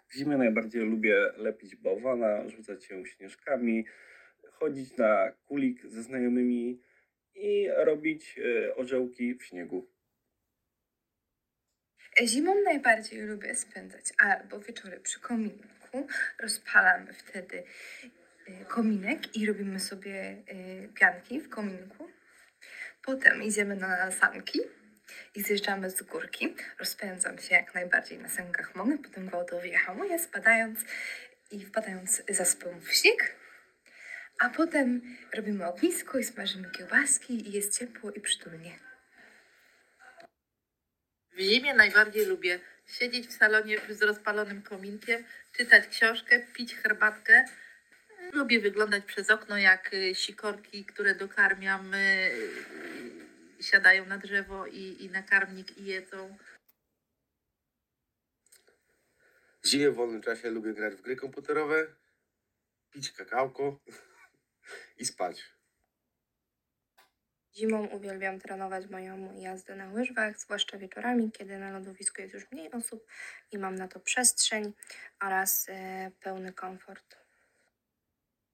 W zimie najbardziej lubię lepić bałwana, rzucać się śnieżkami, chodzić na kulik ze znajomymi i robić orzełki w śniegu. Zimą najbardziej lubię spędzać albo wieczory przy kominku. Rozpalamy wtedy kominek i robimy sobie pianki w kominku. Potem idziemy na sanki i zjeżdżamy z górki. Rozpędzam się jak najbardziej na sankach mogę, potem gwałtownie hamuję, spadając i wpadając zaspą w śnieg. A potem robimy ognisko i smażymy kiełbaski i jest ciepło i przytulnie. W zimie najbardziej lubię siedzieć w salonie z rozpalonym kominkiem, czytać książkę, pić herbatkę. Lubię wyglądać przez okno, jak sikorki, które dokarmiam, siadają na drzewo i na karmnik i jedzą. W zimie w wolnym czasie lubię grać w gry komputerowe, pić kakałko i spać. Zimą uwielbiam trenować moją jazdę na łyżwach, zwłaszcza wieczorami, kiedy na lodowisku jest już mniej osób i mam na to przestrzeń oraz pełny komfort.